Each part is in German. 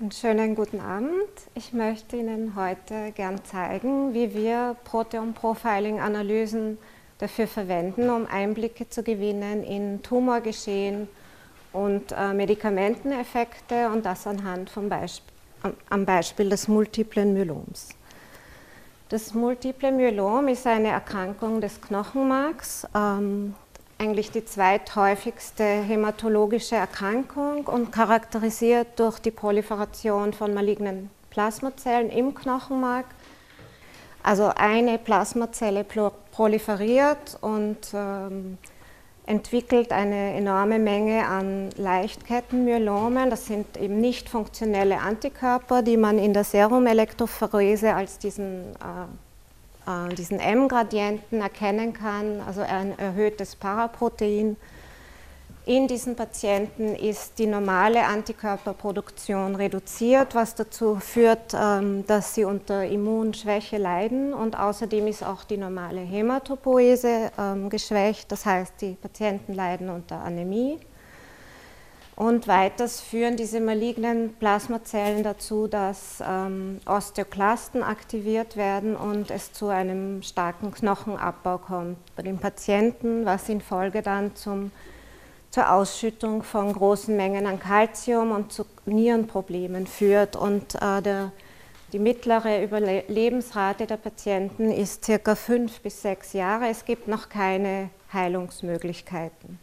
Einen schönen guten Abend. Ich möchte Ihnen heute gern zeigen, wie wir Proteom-Profiling-Analysen dafür verwenden, um Einblicke zu gewinnen in Tumorgeschehen und Medikamenteneffekte, und das anhand am Beispiel des multiplen Myeloms. Das multiple Myelom ist eine Erkrankung des Knochenmarks, eigentlich die zweithäufigste hämatologische Erkrankung und charakterisiert durch die Proliferation von malignen Plasmazellen im Knochenmark. Also eine Plasmazelle proliferiert und entwickelt eine enorme Menge an Leichtkettenmyelomen. Das sind eben nicht funktionelle Antikörper, die man in der Serumelektrophorese als diesen M-Gradienten erkennen kann, also ein erhöhtes Paraprotein. In diesen Patienten ist die normale Antikörperproduktion reduziert, was dazu führt, dass sie unter Immunschwäche leiden, und außerdem ist auch die normale Hämatopoese geschwächt, das heißt, die Patienten leiden unter Anämie. Und weiters führen diese malignen Plasmazellen dazu, dass Osteoklasten aktiviert werden und es zu einem starken Knochenabbau kommt bei den Patienten, was in Folge dann zur Ausschüttung von großen Mengen an Calcium und zu Nierenproblemen führt. Und die mittlere Überlebensrate der Patienten ist ca. 5 bis 6 Jahre. Es gibt noch keine Heilungsmöglichkeiten.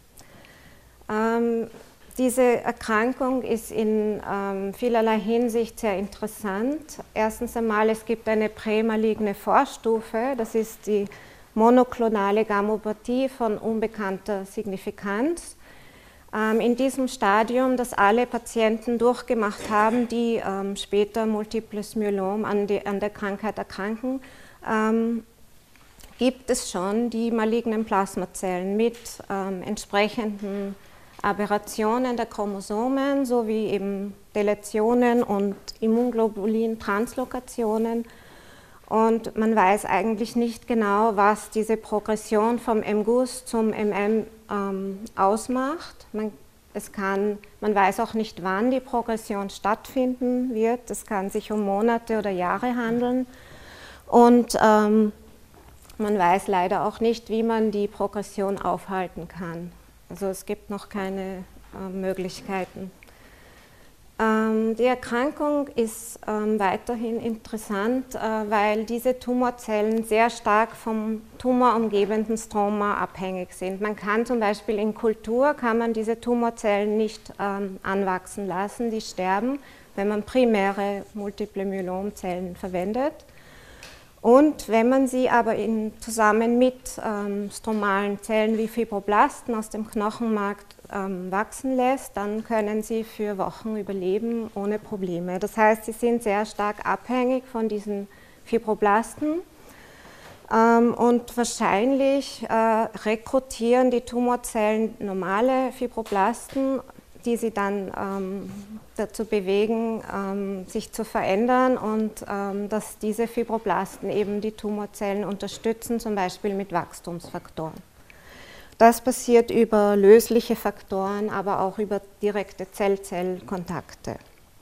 Diese Erkrankung ist in vielerlei Hinsicht sehr interessant. Erstens einmal, es gibt eine prämaligne Vorstufe, das ist die monoklonale Gammopathie von unbekannter Signifikanz. In diesem Stadium, das alle Patienten durchgemacht haben, die später multiples Myelom an der Krankheit erkranken, gibt es schon die malignen Plasmazellen mit entsprechenden Aberrationen der Chromosomen sowie eben Deletionen und Immunglobulin-Translokationen. Und man weiß eigentlich nicht genau, was diese Progression vom MGUS zum MM ausmacht. Man weiß auch nicht, wann die Progression stattfinden wird. Es kann sich um Monate oder Jahre handeln. Und man weiß leider auch nicht, wie man die Progression aufhalten kann. Also es gibt noch keine Möglichkeiten. Die Erkrankung ist weiterhin interessant, weil diese Tumorzellen sehr stark vom tumorumgebenden Stroma abhängig sind. Man kann zum Beispiel in Kultur diese Tumorzellen nicht anwachsen lassen, die sterben, wenn man primäre multiple Myelomzellen verwendet. Und wenn man sie aber zusammen mit stromalen Zellen wie Fibroblasten aus dem Knochenmark wachsen lässt, dann können sie für Wochen überleben ohne Probleme. Das heißt, sie sind sehr stark abhängig von diesen Fibroblasten und wahrscheinlich rekrutieren die Tumorzellen normale Fibroblasten, die sie dann dazu bewegen, sich zu verändern, und dass diese Fibroblasten eben die Tumorzellen unterstützen, zum Beispiel mit Wachstumsfaktoren. Das passiert über lösliche Faktoren, aber auch über direkte Zell-Zell-Kontakte.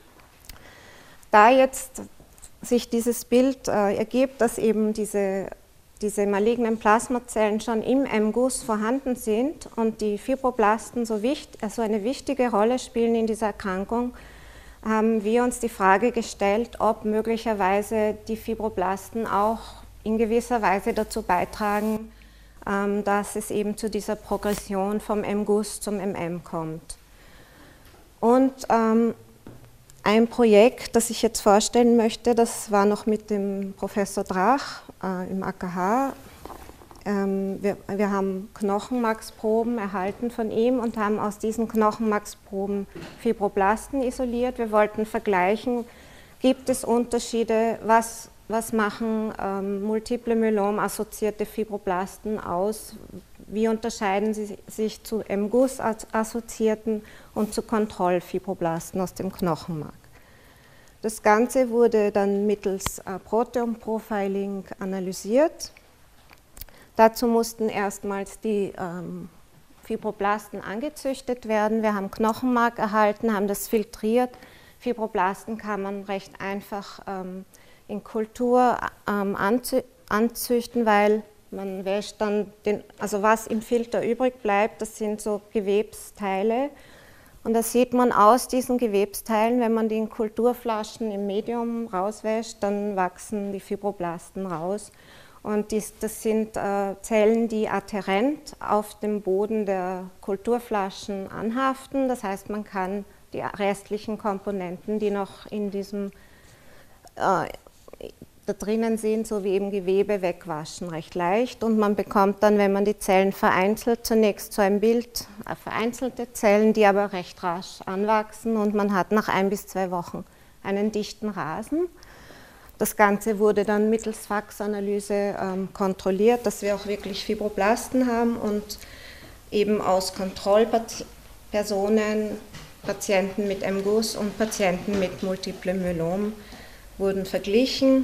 Da jetzt sich dieses Bild ergibt, dass eben diese malignen Plasmazellen schon im MGUS vorhanden sind und die Fibroblasten so eine wichtige Rolle spielen in dieser Erkrankung, haben wir uns die Frage gestellt, ob möglicherweise die Fibroblasten auch in gewisser Weise dazu beitragen, dass es eben zu dieser Progression vom MGUS zum MM kommt. Und ein Projekt, das ich jetzt vorstellen möchte, das war noch mit dem Professor Drach im AKH. Wir haben Knochenmarksproben erhalten von ihm und haben aus diesen Knochenmarksproben Fibroblasten isoliert. Wir wollten vergleichen, gibt es Unterschiede, was machen multiple Myelom-assoziierte Fibroblasten aus, wie unterscheiden sie sich zu MGUS-assoziierten und zu Kontrollfibroblasten aus dem Knochenmark. Das Ganze wurde dann mittels Proteom-Profiling analysiert. Dazu mussten erstmals die Fibroblasten angezüchtet werden. Wir haben Knochenmark erhalten, haben das filtriert Fibroblasten kann man recht einfach in Kultur anzüchten, weil man wäscht dann also was im Filter übrig bleibt, das sind so Gewebsteile. Und das sieht man aus diesen Gewebsteilen, wenn man die in Kulturflaschen im Medium rauswäscht, dann wachsen die Fibroblasten raus. Und das sind Zellen, die adhärent auf dem Boden der Kulturflaschen anhaften. Das heißt, man kann die restlichen Komponenten, die noch in diesem da drinnen sind, so wie eben Gewebe, wegwaschen, recht leicht. Und man bekommt dann, wenn man die Zellen vereinzelt, zunächst so ein Bild, vereinzelte Zellen, die aber recht rasch anwachsen, und man hat nach 1 bis 2 Wochen einen dichten Rasen. Das Ganze wurde dann mittels Faxanalyse kontrolliert, dass wir auch wirklich Fibroblasten haben, und eben aus Kontrollpersonen, Patienten mit MGUS und Patienten mit Multiplem Myelom wurden verglichen.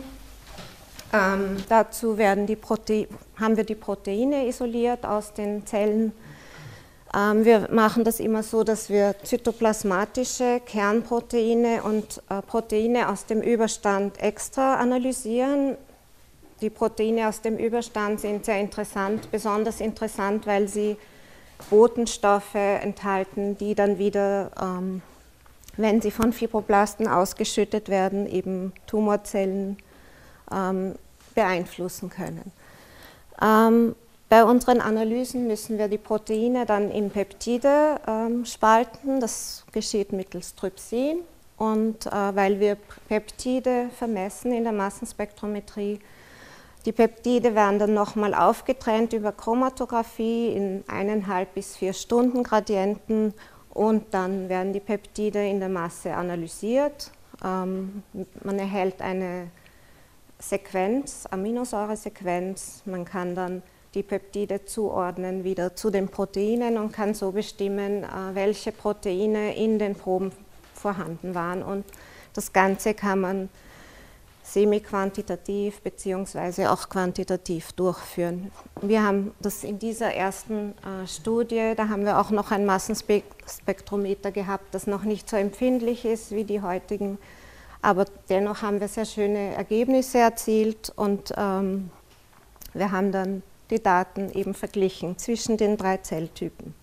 Dazu haben wir die Proteine isoliert aus den Zellen. Wir machen das immer so, dass wir zytoplasmatische Kernproteine und Proteine aus dem Überstand extra analysieren. Die Proteine aus dem Überstand sind sehr interessant, besonders interessant, weil sie Botenstoffe enthalten, die dann wieder, wenn sie von Fibroblasten ausgeschüttet werden, eben Tumorzellen beeinflussen können. Bei unseren Analysen müssen wir die Proteine dann in Peptide spalten. Das geschieht mittels Trypsin. Und weil wir Peptide vermessen in der Massenspektrometrie, die Peptide werden dann nochmal aufgetrennt über Chromatographie in 1,5 bis 4 Stunden Gradienten, und dann werden die Peptide in der Masse analysiert. Man erhält eine Sequenz, Aminosäuresequenz. Man kann dann die Peptide zuordnen wieder zu den Proteinen und kann so bestimmen, welche Proteine in den Proben vorhanden waren. Und das Ganze kann man semi-quantitativ bzw. auch quantitativ durchführen. Wir haben das in dieser ersten Studie, da haben wir auch noch ein Massenspektrometer gehabt, das noch nicht so empfindlich ist wie die heutigen, aber dennoch haben wir sehr schöne Ergebnisse erzielt, und wir haben dann die Daten eben verglichen zwischen den 3 Zelltypen.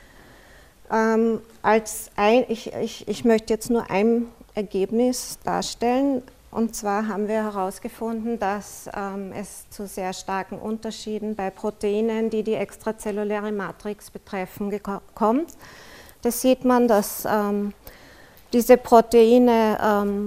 Ich möchte jetzt nur ein Ergebnis darstellen. Und zwar haben wir herausgefunden, dass es zu sehr starken Unterschieden bei Proteinen, die die extrazelluläre Matrix betreffen, kommt. Das sieht man, dass diese Proteine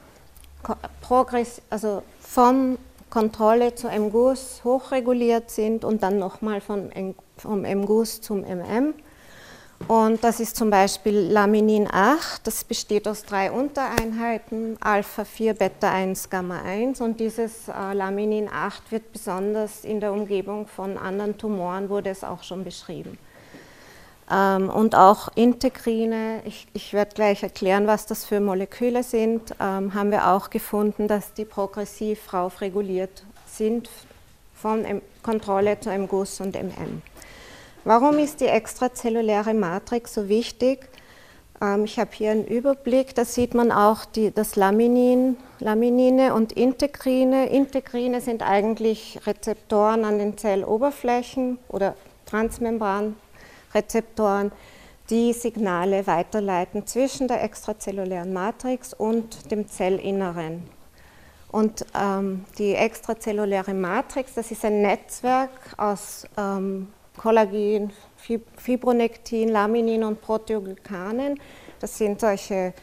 also von Kontrolle zu MGUS hochreguliert sind und dann nochmal vom MGUS zum MM. Und das ist zum Beispiel Laminin 8, das besteht aus 3 Untereinheiten, Alpha 4, Beta 1, Gamma 1, und dieses Laminin 8 wird besonders in der Umgebung von anderen Tumoren, wurde es auch schon beschrieben. Und auch Integrine, ich werde gleich erklären, was das für Moleküle sind, haben wir auch gefunden, dass die progressiv raufreguliert sind von Kontrolle zu MGUS und MM. Warum ist die extrazelluläre Matrix so wichtig? Ich habe hier einen Überblick, da sieht man auch das Laminine und Integrine. Integrine sind eigentlich Rezeptoren an den Zelloberflächen oder Transmembranrezeptoren, die Signale weiterleiten zwischen der extrazellulären Matrix und dem Zellinneren. Und die extrazelluläre Matrix, das ist ein Netzwerk aus Kollagen, Fibronektin, Laminin und Proteoglykanen. Das sind solche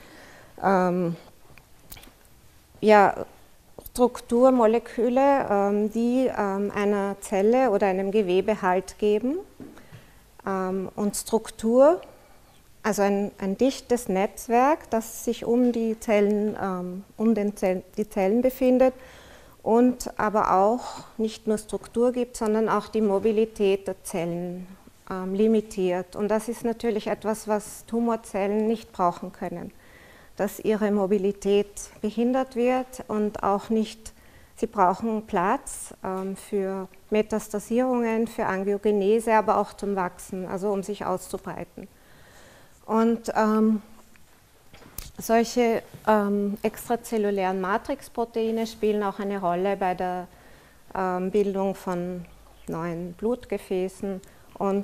Strukturmoleküle, die einer Zelle oder einem Gewebe Halt geben. Und Struktur, also ein dichtes Netzwerk, das sich um die Zellen, die Zellen befindet, und aber auch nicht nur Struktur gibt, sondern auch die Mobilität der Zellen limitiert. Und das ist natürlich etwas, was Tumorzellen nicht brauchen können, dass ihre Mobilität behindert wird und auch nicht, sie brauchen Platz für Metastasierungen, für Angiogenese, aber auch zum Wachsen, also um sich auszubreiten. Und Solche extrazellulären Matrixproteine spielen auch eine Rolle bei der Bildung von neuen Blutgefäßen und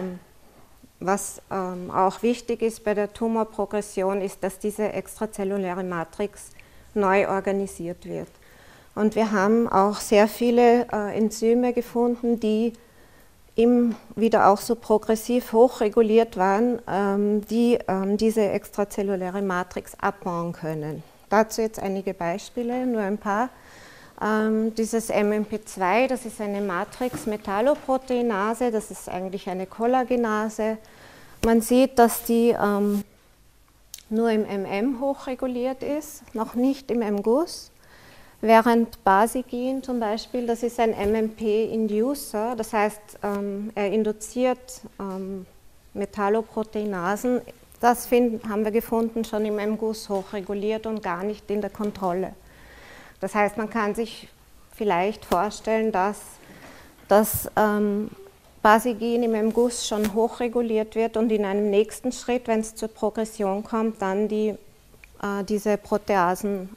was auch wichtig ist bei der Tumorprogression, ist, dass diese extrazelluläre Matrix neu organisiert wird. Und wir haben auch sehr viele Enzyme gefunden, die wieder auch so progressiv hochreguliert waren, die diese extrazelluläre Matrix abbauen können. Dazu jetzt einige Beispiele, nur ein paar. Dieses MMP2, das ist eine Matrix-Metalloproteinase, das ist eigentlich eine Kollagenase. Man sieht, dass die nur im MM hochreguliert ist, noch nicht im M-Guss, während Basigin zum Beispiel, das ist ein MMP-Inducer, das heißt, er induziert Metalloproteinasen. Das haben wir gefunden, schon im M-Guss hochreguliert und gar nicht in der Kontrolle. Das heißt, man kann sich vielleicht vorstellen, dass das Basigin im M-Guss schon hochreguliert wird und in einem nächsten Schritt, wenn es zur Progression kommt, dann diese Proteasen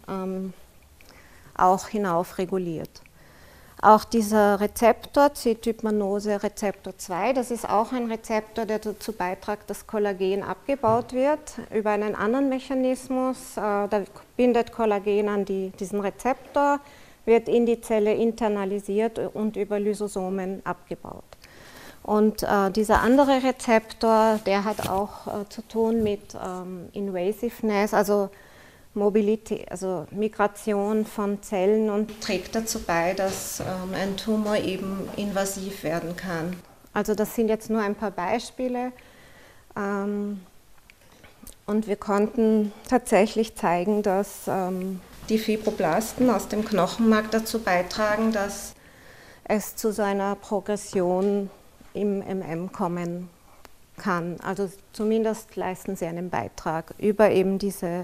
auch hinaufreguliert. Auch dieser Rezeptor, C-Typ-Mannose-Rezeptor 2, das ist auch ein Rezeptor, der dazu beiträgt, dass Kollagen abgebaut wird über einen anderen Mechanismus. Da bindet Kollagen an diesen Rezeptor, wird in die Zelle internalisiert und über Lysosomen abgebaut. Und dieser andere Rezeptor, der hat auch zu tun mit Invasiveness, also Mobilität, also Migration von Zellen und trägt dazu bei, dass ein Tumor eben invasiv werden kann. Also das sind jetzt nur ein paar Beispiele und wir konnten tatsächlich zeigen, dass die Fibroblasten aus dem Knochenmark dazu beitragen, dass es zu so einer Progression im MM kommen kann. Also zumindest leisten sie einen Beitrag über eben diese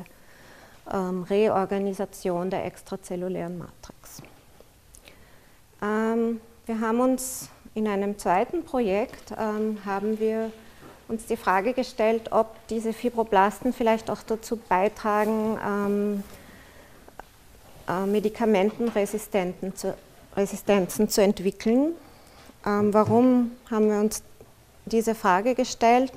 Reorganisation der extrazellulären Matrix. Wir haben uns in einem zweiten Projekt haben wir uns die Frage gestellt, ob diese Fibroblasten vielleicht auch dazu beitragen, Medikamentenresistenzen zu entwickeln. Warum haben wir uns diese Frage gestellt?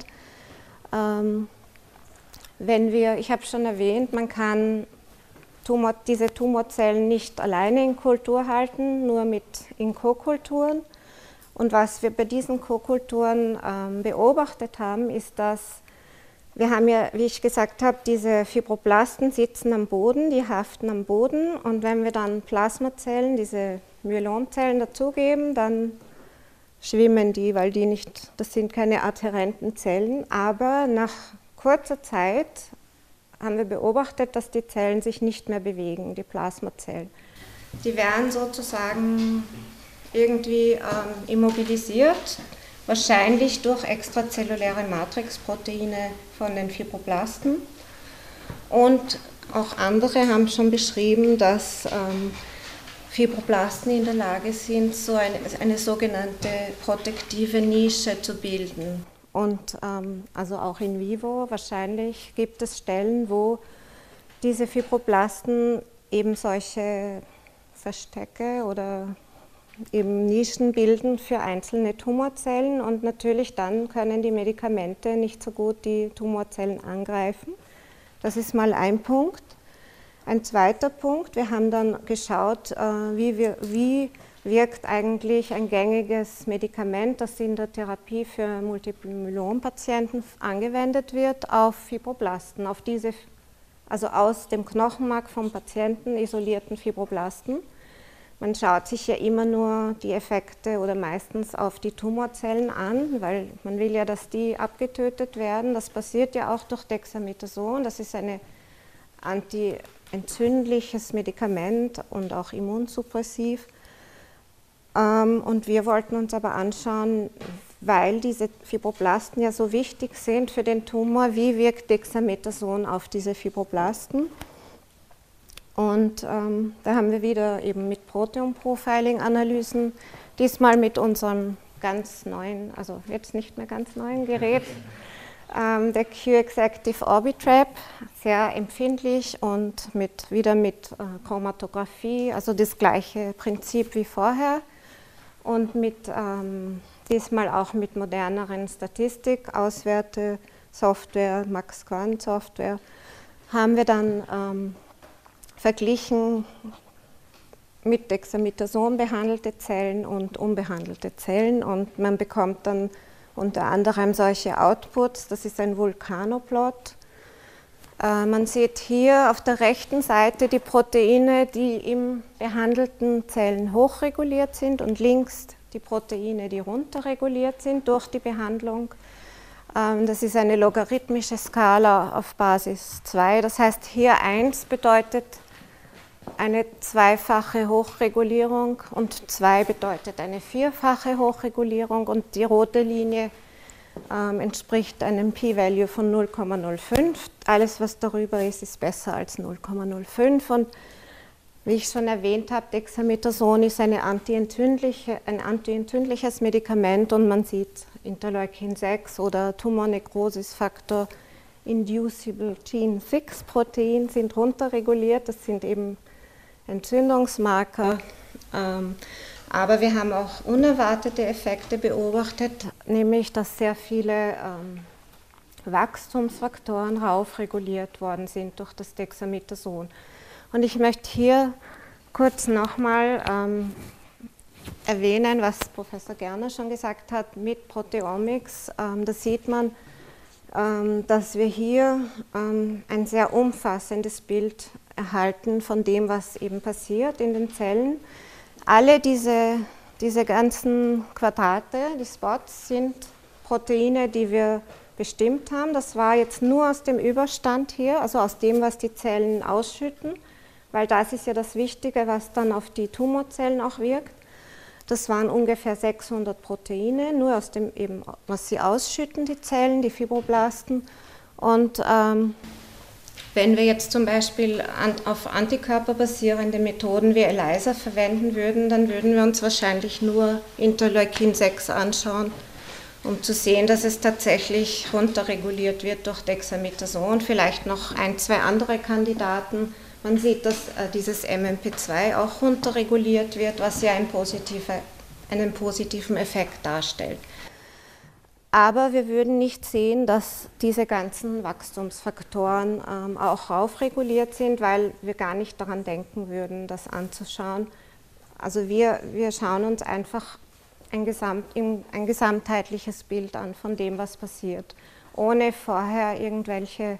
Ich habe schon erwähnt, man kann diese Tumorzellen nicht alleine in Kultur halten, nur in Co-Kulturen. Und was wir bei diesen Co-Kulturen beobachtet haben, ist, dass wir haben ja, wie ich gesagt habe, diese Fibroblasten sitzen am Boden, die haften am Boden. Und wenn wir dann Plasmazellen, diese Myelomzellen dazugeben, dann schwimmen die, weil das sind keine adhärenten Zellen, aber nach kurzer Zeit haben wir beobachtet, dass die Zellen sich nicht mehr bewegen, die Plasmazellen. Die werden sozusagen irgendwie immobilisiert, wahrscheinlich durch extrazelluläre Matrixproteine von den Fibroblasten. Und auch andere haben schon beschrieben, dass Fibroblasten in der Lage sind, so eine sogenannte protektive Nische zu bilden. Und also auch in vivo wahrscheinlich gibt es Stellen, wo diese Fibroblasten eben solche Verstecke oder eben Nischen bilden für einzelne Tumorzellen und natürlich dann können die Medikamente nicht so gut die Tumorzellen angreifen. Das ist mal ein Punkt. Ein zweiter Punkt, wir haben dann geschaut, wie wirkt eigentlich ein gängiges Medikament, das in der Therapie für Multiple Myelom-Patienten angewendet wird, auf Fibroblasten, auf diese, also aus dem Knochenmark vom Patienten isolierten Fibroblasten. Man schaut sich ja immer nur die Effekte oder meistens auf die Tumorzellen an, weil man will ja, dass die abgetötet werden. Das passiert ja auch durch Dexamethason, das ist ein antientzündliches Medikament und auch immunsuppressiv. Und wir wollten uns aber anschauen, weil diese Fibroblasten ja so wichtig sind für den Tumor, wie wirkt Dexamethason auf diese Fibroblasten. Und da haben wir wieder eben mit Proteome-Profiling-Analysen, diesmal mit unserem ganz neuen, also jetzt nicht mehr ganz neuen Gerät, Der Q-Exactive Orbitrap, sehr empfindlich und wieder mit Chromatographie, also das gleiche Prinzip wie vorher und diesmal auch mit moderneren Statistikauswertesoftware, Max-Quant-Software, haben wir dann verglichen mit Dexamethason behandelte Zellen und unbehandelte Zellen und man bekommt dann unter anderem solche Outputs. Das ist ein Vulcano-Plot. Man sieht hier auf der rechten Seite die Proteine, die im behandelten Zellen hochreguliert sind und links die Proteine, die runterreguliert sind durch die Behandlung. Das ist eine logarithmische Skala auf Basis 2. Das heißt, hier 1 bedeutet eine zweifache Hochregulierung und 2 bedeutet eine vierfache Hochregulierung und die rote Linie entspricht einem P-Value von 0,05. Alles, was darüber ist, ist besser als 0,05 und wie ich schon erwähnt habe, Dexamethason ist ein antientzündliches Medikament und man sieht Interleukin 6 oder Tumornekrosisfaktor Inducible Gene 6 Protein sind runterreguliert, das sind eben Entzündungsmarker, aber wir haben auch unerwartete Effekte beobachtet, nämlich dass sehr viele Wachstumsfaktoren raufreguliert worden sind durch das Dexamethason. Und ich möchte hier kurz nochmal erwähnen, was Professor Gerner schon gesagt hat, mit Proteomics, da sieht man, dass wir hier ein sehr umfassendes Bild erhalten von dem, was eben passiert in den Zellen. Alle diese ganzen Quadrate, die Spots, sind Proteine, die wir bestimmt haben. Das war jetzt nur aus dem Überstand hier, also aus dem, was die Zellen ausschütten, weil das ist ja das Wichtige, was dann auf die Tumorzellen auch wirkt. Das waren ungefähr 600 Proteine, nur aus dem eben, was sie ausschütten, die Zellen, die Fibroblasten. Und wenn wir jetzt zum Beispiel auf antikörperbasierende Methoden wie ELISA verwenden würden, dann würden wir uns wahrscheinlich nur Interleukin 6 anschauen, um zu sehen, dass es tatsächlich runterreguliert wird durch Dexamethason, vielleicht noch 1, 2 andere Kandidaten. Man sieht, dass dieses MMP2 auch runterreguliert wird, was ja einen positiven Effekt darstellt. Aber wir würden nicht sehen, dass diese ganzen Wachstumsfaktoren auch raufreguliert sind, weil wir gar nicht daran denken würden, das anzuschauen. Also wir schauen uns einfach ein gesamtheitliches Bild an von dem, was passiert, ohne vorher irgendwelche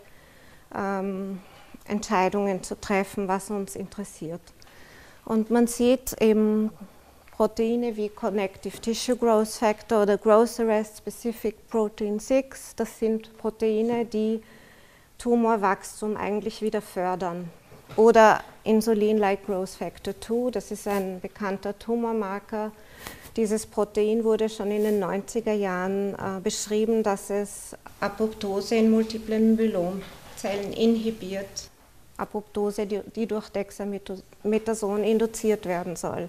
Entscheidungen zu treffen, was uns interessiert. Und man sieht eben Proteine wie Connective Tissue Growth Factor oder Growth Arrest Specific Protein 6, das sind Proteine, die Tumorwachstum eigentlich wieder fördern. Oder Insulin-like Growth Factor 2, das ist ein bekannter Tumormarker. Dieses Protein wurde schon in den 90er Jahren beschrieben, dass es Apoptose in multiplen Myelomzellen inhibiert. Apoptose, die durch Dexamethason induziert werden soll.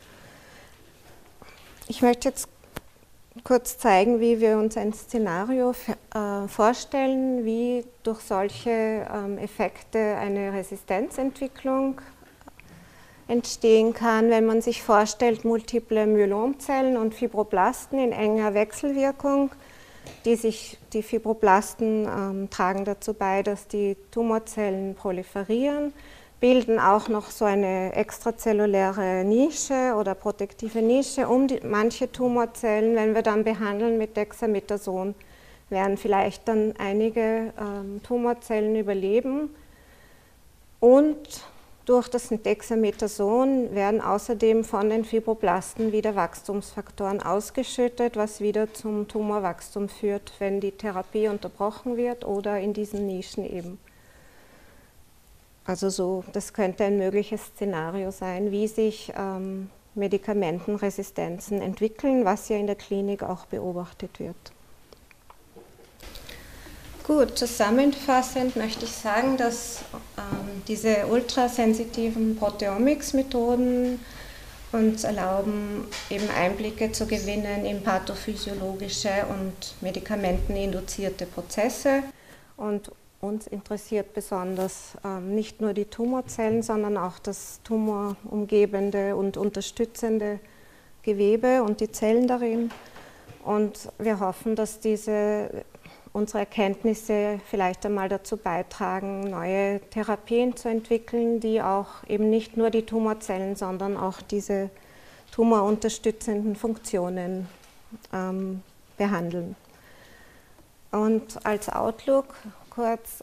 Ich möchte jetzt kurz zeigen, wie wir uns ein Szenario vorstellen, wie durch solche Effekte eine Resistenzentwicklung entstehen kann, wenn man sich vorstellt, multiple Myelomzellen und Fibroblasten in enger Wechselwirkung. Die Fibroblasten tragen dazu bei, dass die Tumorzellen proliferieren, bilden auch noch so eine extrazelluläre Nische oder protektive Nische um manche Tumorzellen. Wenn wir dann behandeln mit Dexamethason, werden vielleicht dann einige Tumorzellen überleben. Und durch das Dexamethason werden außerdem von den Fibroblasten wieder Wachstumsfaktoren ausgeschüttet, was wieder zum Tumorwachstum führt, wenn die Therapie unterbrochen wird oder in diesen Nischen eben. Also so, das könnte ein mögliches Szenario sein, wie sich Medikamentenresistenzen entwickeln, was ja in der Klinik auch beobachtet wird. Gut, zusammenfassend möchte ich sagen, dass diese ultrasensitiven Proteomics-Methoden uns erlauben, eben Einblicke zu gewinnen in pathophysiologische und medikamenteninduzierte Prozesse. Und uns interessiert besonders nicht nur die Tumorzellen, sondern auch das tumorumgebende und unterstützende Gewebe und die Zellen darin. Und wir hoffen, dass unsere Erkenntnisse vielleicht einmal dazu beitragen, neue Therapien zu entwickeln, die auch eben nicht nur die Tumorzellen, sondern auch diese tumorunterstützenden Funktionen behandeln. Und als Outlook kurz,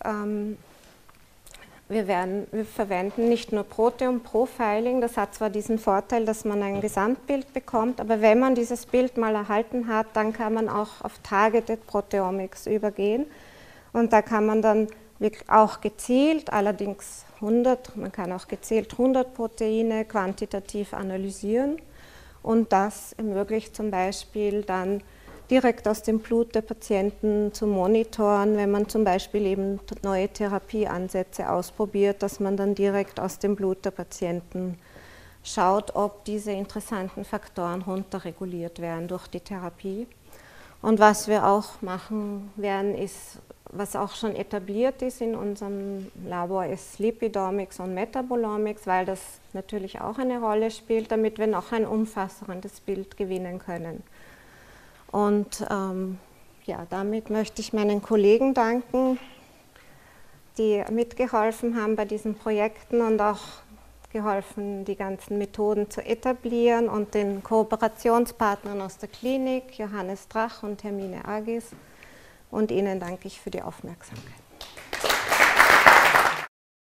wir verwenden nicht nur Proteome Profiling, das hat zwar diesen Vorteil, dass man ein Gesamtbild bekommt, aber wenn man dieses Bild mal erhalten hat, dann kann man auch auf Targeted Proteomics übergehen und da kann man dann auch gezielt, allerdings man kann auch gezielt 100 Proteine quantitativ analysieren und das ermöglicht zum Beispiel dann direkt aus dem Blut der Patienten zu monitoren, wenn man zum Beispiel eben neue Therapieansätze ausprobiert, dass man dann direkt aus dem Blut der Patienten schaut, ob diese interessanten Faktoren runterreguliert werden durch die Therapie. Und was wir auch machen werden, ist, was auch schon etabliert ist in unserem Labor, ist Lipidomics und Metabolomics, weil das natürlich auch eine Rolle spielt, damit wir noch ein umfassendes Bild gewinnen können. Und ja, damit möchte ich meinen Kollegen danken, die mitgeholfen haben bei diesen Projekten und auch geholfen, die ganzen Methoden zu etablieren und den Kooperationspartnern aus der Klinik, Johannes Drach und Hermine Agis. Und Ihnen danke ich für die Aufmerksamkeit.